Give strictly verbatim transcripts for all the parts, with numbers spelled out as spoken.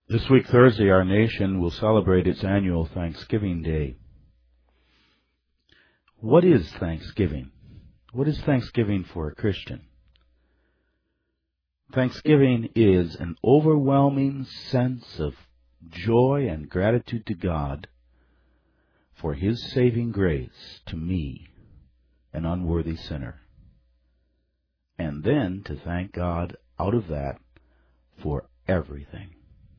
This week, Thursday, our nation will celebrate its annual Thanksgiving Day. What is Thanksgiving? What is Thanksgiving for a Christian? Thanksgiving is an overwhelming sense of joy and gratitude to God for His saving grace to me, an unworthy sinner. And then to thank God out of that for everything.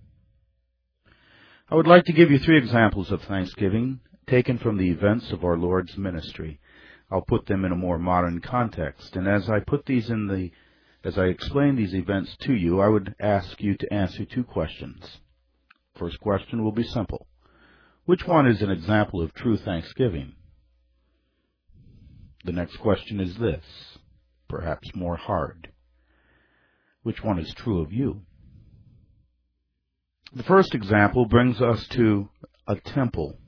I would like to give you three examples of thanksgiving taken from the events of our Lord's ministry. I'll put them in a more modern context. And as I put these in the, as I explain these events to you, I would ask you to answer two questions. First question will be simple. Which one is an example of true thanksgiving? The next question is this, perhaps more hard. Which one is true of you? The first example brings us to a temple.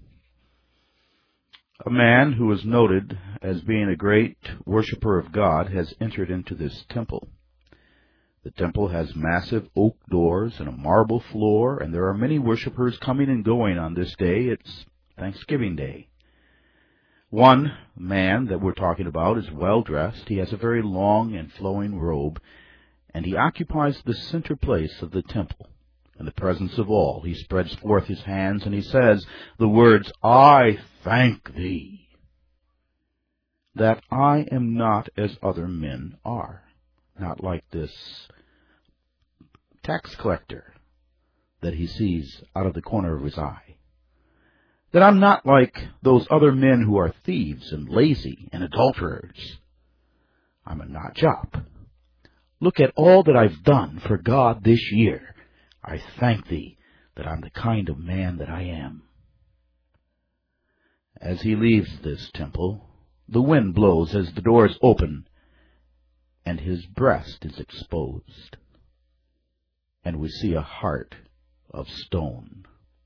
A man who is noted as being a great worshiper of God has entered into this temple. The temple has massive oak doors and a marble floor, and there are many worshipers coming and going on this day. It's Thanksgiving Day. One man that we're talking about is well dressed. He has a very long and flowing robe, and he occupies the center place of the temple. In the presence of all, he spreads forth his hands and he says the words, "I thank thee, that I am not as other men are." Not like this tax collector that he sees out of the corner of his eye. That I'm not like those other men who are thieves and lazy and adulterers. I'm a notch up. Look at all that I've done for God this year. I thank thee that I'm the kind of man that I am. As he leaves this temple, the wind blows as the doors open, and his breast is exposed, and we see a heart of stone.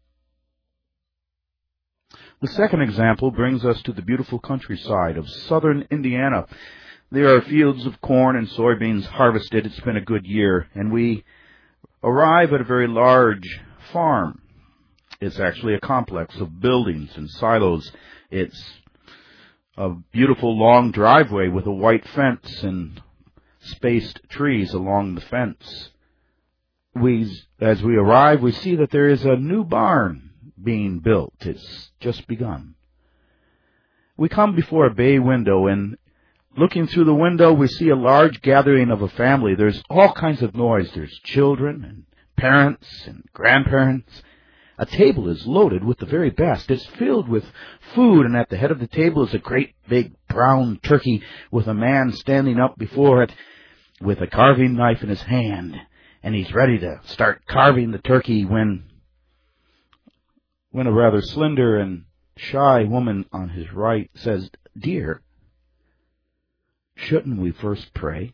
The second example brings us to the beautiful countryside of southern Indiana. There are fields of corn and soybeans harvested. It's been a good year, and we arrive at a very large farm. It's actually a complex of buildings and silos. It's a beautiful long driveway with a white fence and spaced trees along the fence. We, as we arrive, we see that there is a new barn being built. It's just begun. We come before a bay window, and looking through the window, we see a large gathering of a family. There's all kinds of noise. There's children and parents and grandparents. A table is loaded with the very best. It's filled with food, and at the head of the table is a great big brown turkey with a man standing up before it with a carving knife in his hand. And he's ready to start carving the turkey when, when a rather slender and shy woman on his right says, "Dear, shouldn't we first pray?"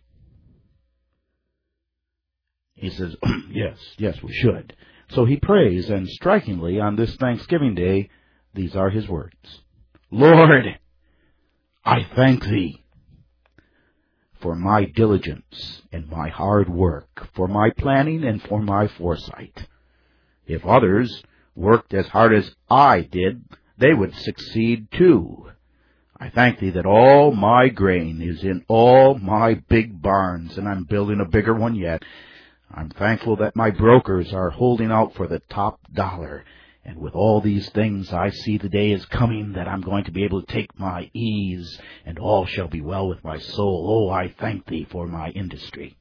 He says, yes, yes, we should. So he prays, and strikingly, on this Thanksgiving Day, these are his words. "Lord, I thank thee for my diligence and my hard work, for my planning and for my foresight. If others worked as hard as I did, they would succeed too. I thank thee that all my grain is in all my big barns, and I'm building a bigger one yet. I'm thankful that my brokers are holding out for the top dollar. And with all these things, I see the day is coming that I'm going to be able to take my ease, and all shall be well with my soul. Oh, I thank thee for my industry."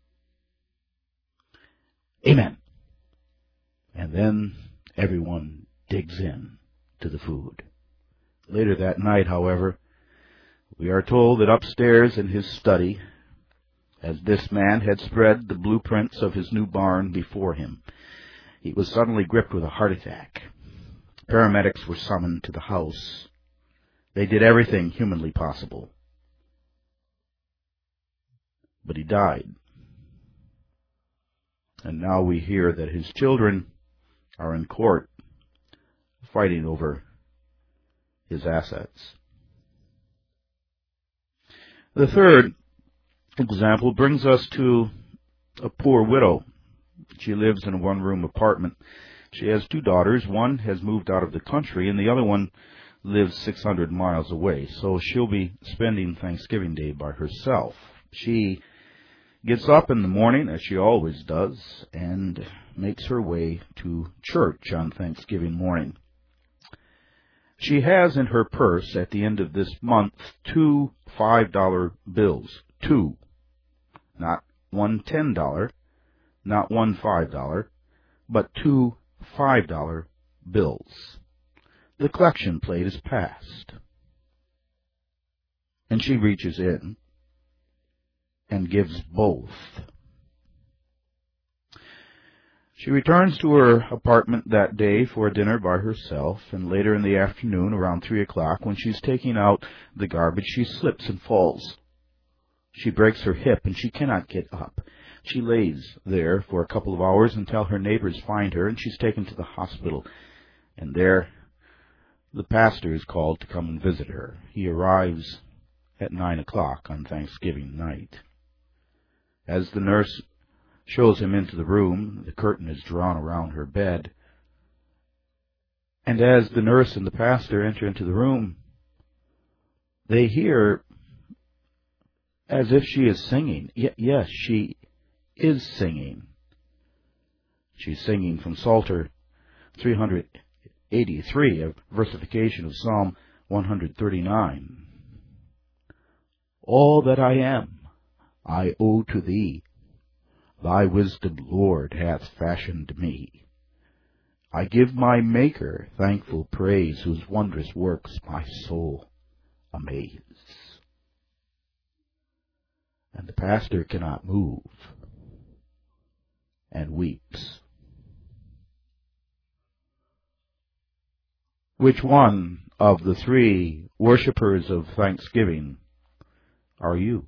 Amen. And then everyone digs in to the food. Later that night, however, we are told that upstairs in his study, as this man had spread the blueprints of his new barn before him, he was suddenly gripped with a heart attack. Paramedics were summoned to the house. They did everything humanly possible. But he died. And now we hear that his children are in court fighting over his assets. The third example brings us to a poor widow. She lives in a one-room apartment. She has two daughters. One has moved out of the country, and the other one lives six hundred miles away. So she'll be spending Thanksgiving Day by herself. She gets up in the morning, as she always does, and makes her way to church on Thanksgiving morning. She has in her purse at the end of this month two five dollar bills. Two. Not one ten dollar, not one five dollar, but two five dollar bills. The collection plate is passed. And she reaches in and gives both. She returns to her apartment that day for dinner by herself, and later in the afternoon, around three o'clock, when she's taking out the garbage, she slips and falls. She breaks her hip, and she cannot get up. She lays there for a couple of hours until her neighbors find her, and she's taken to the hospital. And there, the pastor is called to come and visit her. He arrives at nine o'clock on Thanksgiving night. As the nurse shows him into the room, the curtain is drawn around her bed. And as the nurse and the pastor enter into the room, they hear as if she is singing. Y- yes, she is singing. She's singing from Psalter three eighty-three, a versification of Psalm one thirty-nine. All that I am, I owe to thee. Thy wisdom, Lord, hath fashioned me. I give my Maker thankful praise, whose wondrous works my soul amaze. And the pastor cannot move and weeps. Which one of the three worshipers of thanksgiving are you?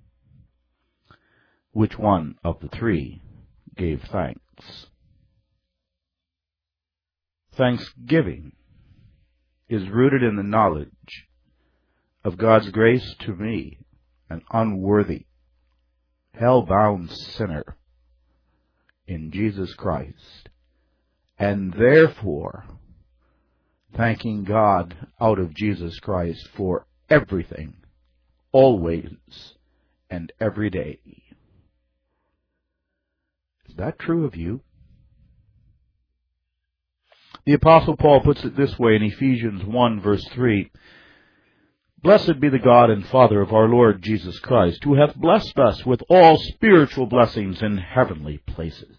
Which one of the three gave thanks? Thanksgiving is rooted in the knowledge of God's grace to me, an unworthy, hell-bound sinner in Jesus Christ, and therefore thanking God out of Jesus Christ for everything, always and every day. Is that true of you? The Apostle Paul puts it this way in Ephesians one, verse three. Blessed be the God and Father of our Lord Jesus Christ, who hath blessed us with all spiritual blessings in heavenly places.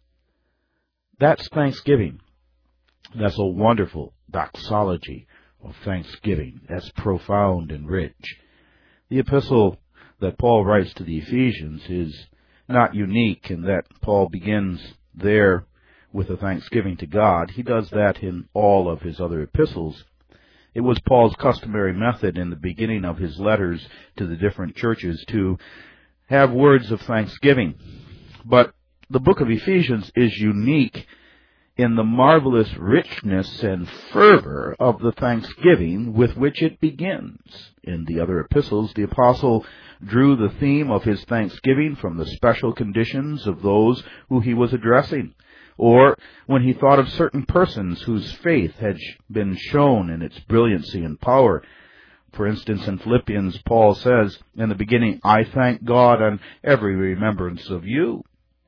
That's thanksgiving. That's a wonderful doxology of thanksgiving. That's profound and rich. The epistle that Paul writes to the Ephesians is not unique in that Paul begins there with a thanksgiving to God. He does that in all of his other epistles. It was Paul's customary method in the beginning of his letters to the different churches to have words of thanksgiving. But the book of Ephesians is unique in the marvelous richness and fervor of the thanksgiving with which it begins. In the other epistles, the apostle drew the theme of his thanksgiving from the special conditions of those who he was addressing, or when he thought of certain persons whose faith had been shown in its brilliancy and power. For instance, in Philippians, Paul says, in the beginning, I thank God on every remembrance of you.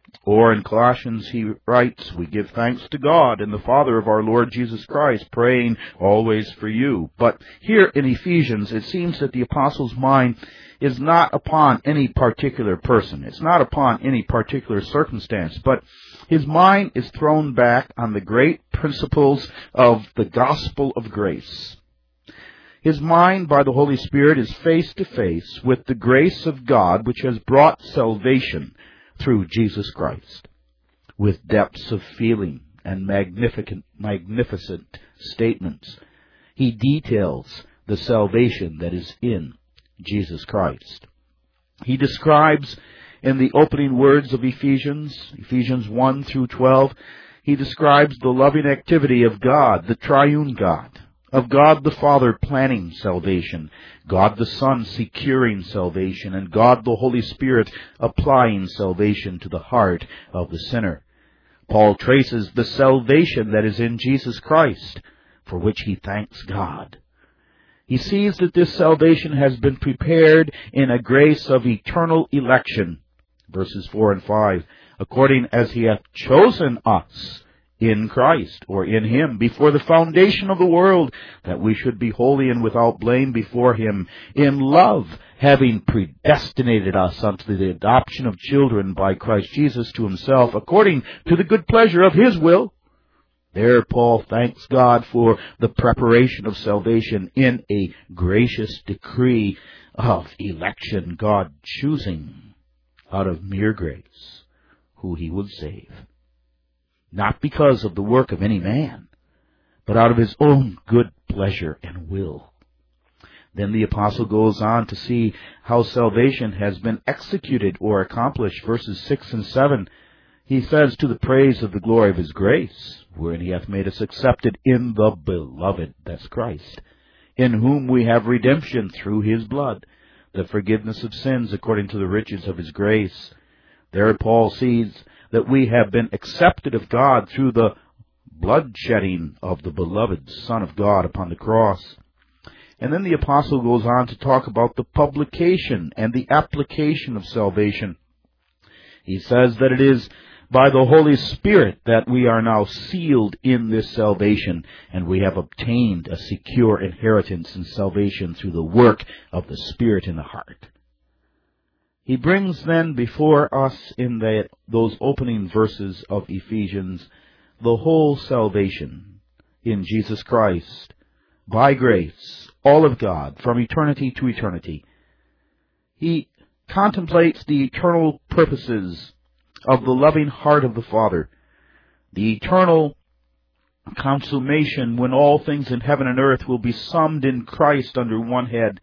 Or in Colossians, he writes, we give thanks to God and the Father of our Lord Jesus Christ, praying always for you. But here in Ephesians, it seems that the apostle's mind is not upon any particular person. It's not upon any particular circumstance, but his mind is thrown back on the great principles of the gospel of grace. His mind, by the Holy Spirit, is face to face with the grace of God, which has brought salvation through Jesus Christ, with depths of feeling and magnificent, magnificent statements. He details the salvation that is in Jesus Christ. He describes in the opening words of Ephesians, Ephesians one through twelve, he describes the loving activity of God, the triune God, of God the Father planning salvation, God the Son securing salvation, and God the Holy Spirit applying salvation to the heart of the sinner. Paul traces the salvation that is in Jesus Christ, for which he thanks God. He sees that this salvation has been prepared in a grace of eternal election, verses four and five, according as he hath chosen us in Christ, or in him, before the foundation of the world, that we should be holy and without blame before him, in love, having predestinated us unto the adoption of children by Christ Jesus to himself, according to the good pleasure of his will. There Paul thanks God for the preparation of salvation in a gracious decree of election, God choosing out of mere grace who he would save. Not because of the work of any man, but out of his own good pleasure and will. Then the apostle goes on to see how salvation has been executed or accomplished. Verses six and seven, he says, to the praise of the glory of his grace, wherein he hath made us accepted in the beloved, that's Christ, in whom we have redemption through his blood, the forgiveness of sins according to the riches of his grace. There Paul sees that we have been accepted of God through the bloodshedding of the beloved Son of God upon the cross. And then the apostle goes on to talk about the publication and the application of salvation. He says that it is by the Holy Spirit that we are now sealed in this salvation, and we have obtained a secure inheritance in salvation through the work of the Spirit in the heart. He brings then before us in that, those opening verses of Ephesians the whole salvation in Jesus Christ, by grace, all of God, from eternity to eternity. He contemplates the eternal purposes of the loving heart of the Father, the eternal consummation when all things in heaven and earth will be summed in Christ under one head.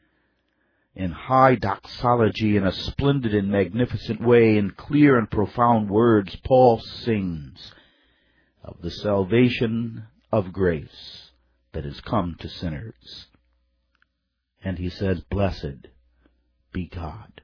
In high doxology, in a splendid and magnificent way, in clear and profound words, Paul sings of the salvation of grace that has come to sinners. And he says, blessed be God.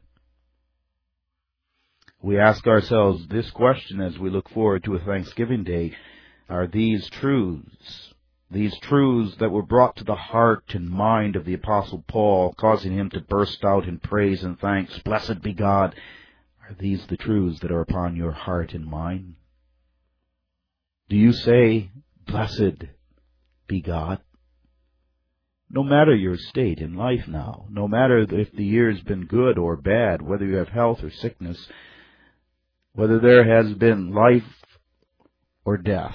We ask ourselves this question as we look forward to a Thanksgiving Day. Are these truths, these truths that were brought to the heart and mind of the Apostle Paul, causing him to burst out in praise and thanks, blessed be God, are these the truths that are upon your heart and mind? Do you say, blessed be God? No matter your state in life now, no matter if the year's been good or bad, whether you have health or sickness, whether there has been life or death,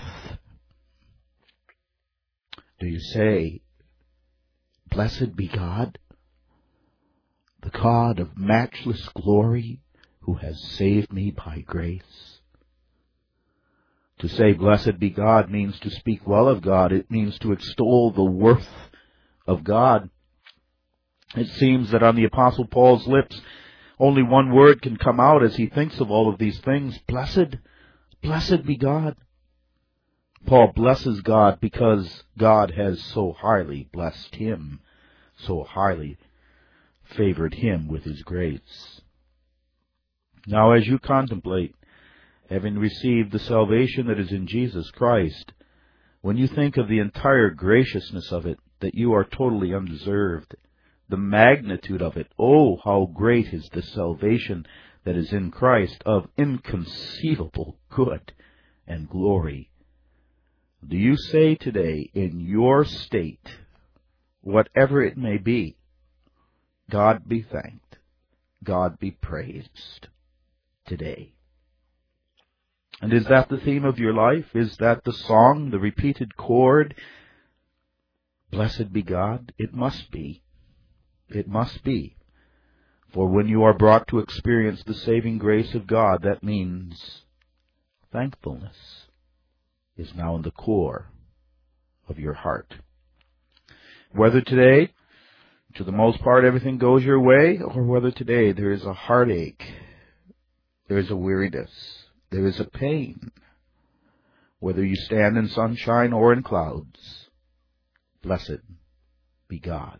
do you say, blessed be God, the God of matchless glory, who has saved me by grace? To say, blessed be God, means to speak well of God. It means to extol the worth of God. It seems that on the Apostle Paul's lips, only one word can come out as he thinks of all of these things. Blessed, blessed be God. Paul blesses God because God has so highly blessed him, so highly favored him with his grace. Now, as you contemplate, having received the salvation that is in Jesus Christ, when you think of the entire graciousness of it, that you are totally undeserved, the magnitude of it, oh, how great is the salvation that is in Christ, of inconceivable good and glory. Do you say today, in your state, whatever it may be, God be thanked, God be praised today? And is that the theme of your life? Is that the song, the repeated chord? Blessed be God? It must be. It must be. For when you are brought to experience the saving grace of God, that means thankfulness is now in the core of your heart. Whether today, to the most part, everything goes your way, or whether today there is a heartache, there is a weariness, there is a pain, whether you stand in sunshine or in clouds, blessed be God.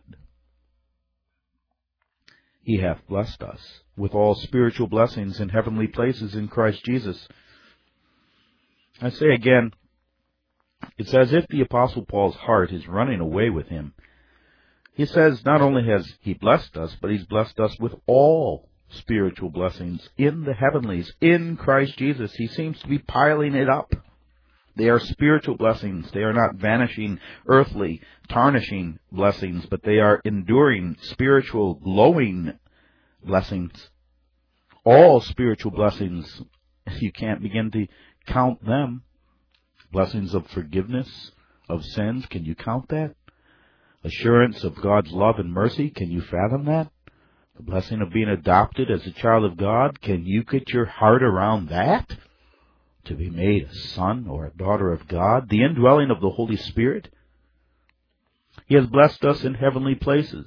He hath blessed us with all spiritual blessings in heavenly places in Christ Jesus. I say again, it's as if the Apostle Paul's heart is running away with him. He says not only has he blessed us, but he's blessed us with all spiritual blessings in the heavenlies, in Christ Jesus. He seems to be piling it up. They are spiritual blessings. They are not vanishing, earthly, tarnishing blessings, but they are enduring, spiritual, glowing blessings. All spiritual blessings, you can't begin to count them. Blessings of forgiveness of sins, can you count that? Assurance of God's love and mercy, can you fathom that? The blessing of being adopted as a child of God, can you get your heart around that? To be made a son or a daughter of God, the indwelling of the Holy Spirit. He has blessed us in heavenly places.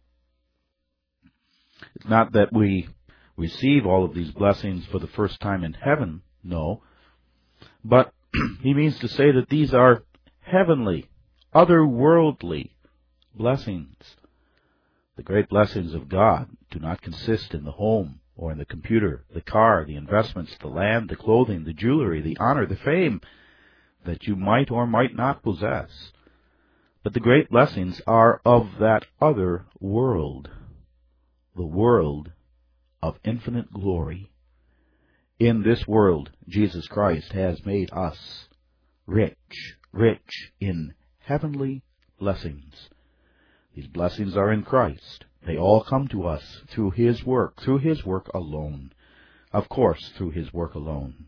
It's not that we receive all of these blessings for the first time in heaven, no. But he means to say that these are heavenly, otherworldly blessings. The great blessings of God do not consist in the home, or in the computer, the car, the investments, the land, the clothing, the jewelry, the honor, the fame that you might or might not possess. But the great blessings are of that other world, the world of infinite glory. In this world, Jesus Christ has made us rich, rich in heavenly blessings. These blessings are in Christ. They all come to us through His work, through His work alone. Of course, through His work alone.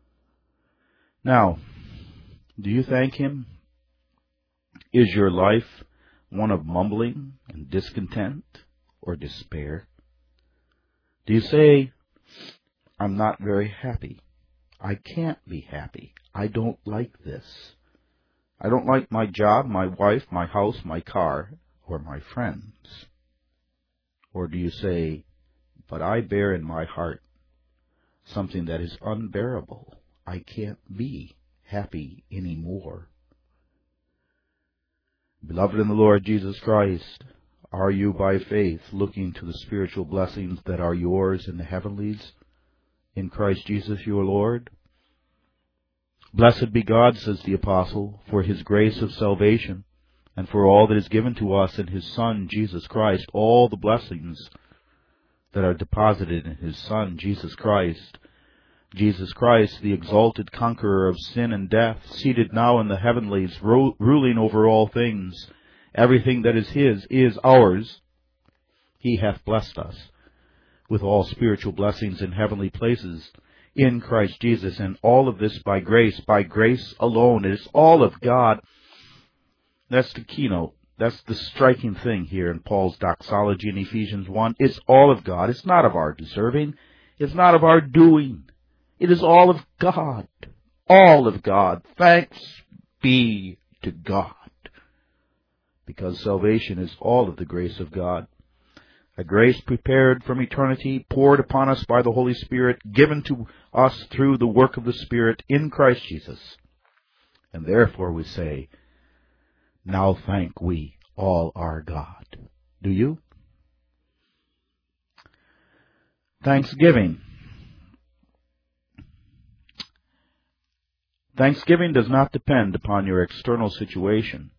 Now, do you thank Him? Is your life one of mumbling and discontent or despair? Do you say, I'm not very happy. I can't be happy. I don't like this. I don't like my job, my wife, my house, my car, or my friends. Or do you say, but I bear in my heart something that is unbearable. I can't be happy anymore. Beloved in the Lord Jesus Christ, are you by faith looking to the spiritual blessings that are yours in the heavenlies in Christ Jesus your Lord? Blessed be God, says the Apostle, for His grace of salvation, and for all that is given to us in His Son, Jesus Christ, all the blessings that are deposited in His Son, Jesus Christ. Jesus Christ, the exalted conqueror of sin and death, seated now in the heavenlies, ro- ruling over all things. Everything that is His is ours. He hath blessed us with all spiritual blessings in heavenly places in Christ Jesus, and all of this by grace, by grace alone. It is all of God. That's the keynote. That's the striking thing here in Paul's doxology in Ephesians one. It's all of God. It's not of our deserving. It's not of our doing. It is all of God. All of God. Thanks be to God. Because salvation is all of the grace of God. A grace prepared from eternity, poured upon us by the Holy Spirit, given to us through the work of the Spirit in Christ Jesus. And therefore we say, now thank we all our God. Do you? Thanksgiving. Thanksgiving does not depend upon your external situation.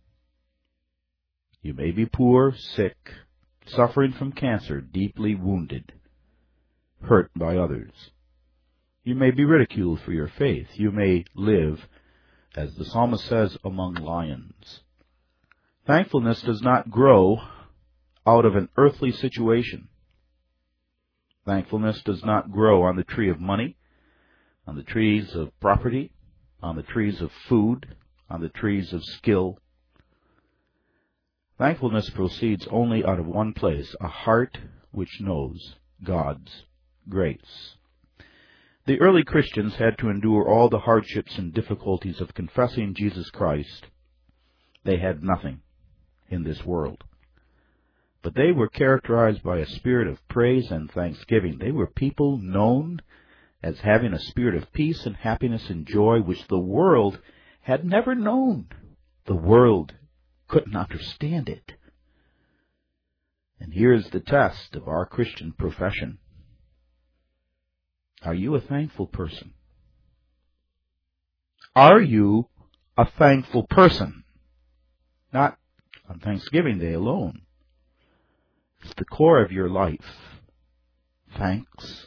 You may be poor, sick, suffering from cancer, deeply wounded, hurt by others. You may be ridiculed for your faith. You may live, as the psalmist says, among lions. Thankfulness does not grow out of an earthly situation. Thankfulness does not grow on the tree of money, on the trees of property, on the trees of food, on the trees of skill. Thankfulness proceeds only out of one place, a heart which knows God's grace. The early Christians had to endure all the hardships and difficulties of confessing Jesus Christ. They had nothing in this world. But they were characterized by a spirit of praise and thanksgiving. They were people known as having a spirit of peace and happiness and joy which the world had never known. The world couldn't understand it. And here's the test of our Christian profession. Are you a thankful person? Are you a thankful person? Not on Thanksgiving Day alone. It's the core of your life. Thanks.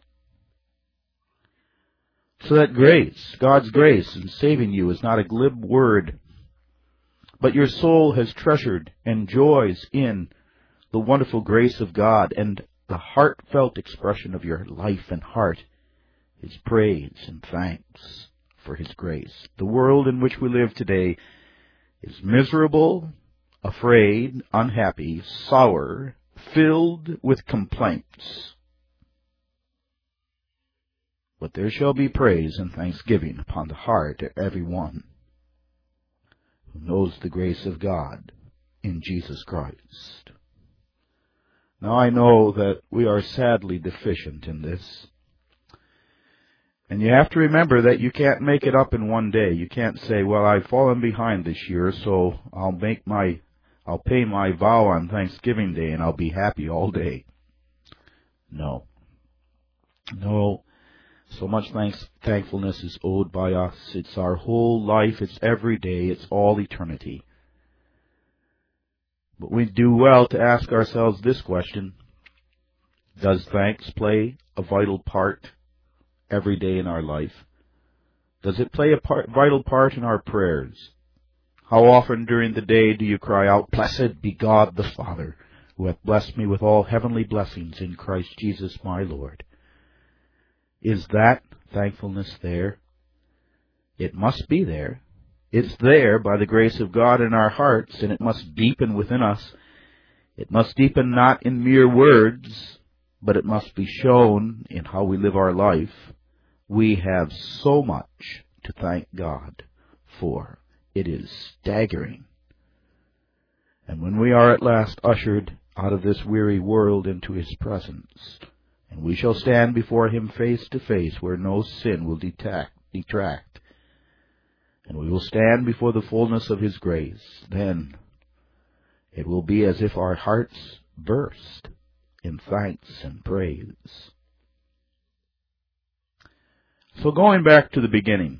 So that grace, God's grace in saving you, is not a glib word, but your soul has treasured and joys in the wonderful grace of God, and the heartfelt expression of your life and heart is praise and thanks for His grace. The world in which we live today is miserable, afraid, unhappy, sour, filled with complaints. But there shall be praise and thanksgiving upon the heart of every one who knows the grace of God in Jesus Christ. Now I know that we are sadly deficient in this. And you have to remember that you can't make it up in one day. You can't say, well, I've fallen behind this year, so I'll make my, I'll pay my vow on Thanksgiving Day and I'll be happy all day. No. No. So much thanks, thankfulness is owed by us. It's our whole life. It's every day. It's all eternity. But we do well to ask ourselves this question: does thanks play a vital part every day in our life? Does it play a part, vital part in our prayers? How often during the day do you cry out, "Blessed be God the Father, who hath blessed me with all heavenly blessings in Christ Jesus my Lord"? Is that thankfulness there? It must be there. It's there by the grace of God in our hearts, and it must deepen within us. It must deepen not in mere words, but it must be shown in how we live our life. We have so much to thank God for. It is staggering. And when we are at last ushered out of this weary world into His presence, and we shall stand before Him face to face, where no sin will detract, detract, and we will stand before the fullness of His grace, then it will be as if our hearts burst in thanks and praise. So going back to the beginning,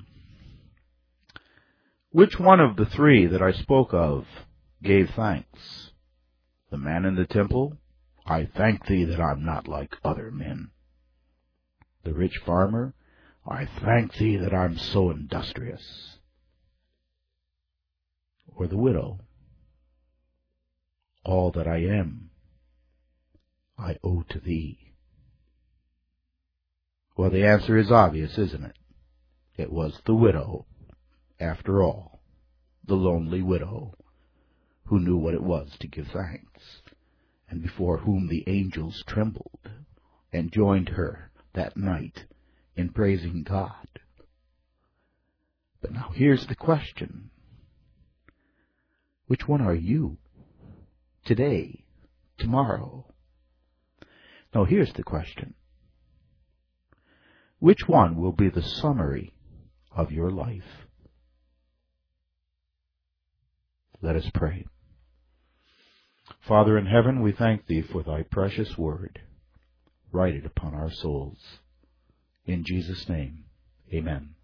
which one of the three that I spoke of gave thanks? The man in the temple? I thank Thee that I'm not like other men. The rich farmer? I thank Thee that I'm so industrious. Or the widow? All that I am, I owe to Thee. Well, the answer is obvious, isn't it? It was the widow, after all, the lonely widow, who knew what it was to give thanks, and before whom the angels trembled and joined her that night in praising God. But now here's the question. Which one are you? Today? Tomorrow? Now here's the question. Which one will be the summary of your life? Let us pray. Father in heaven, we thank Thee for Thy precious word. Write it upon our souls. In Jesus' name, amen.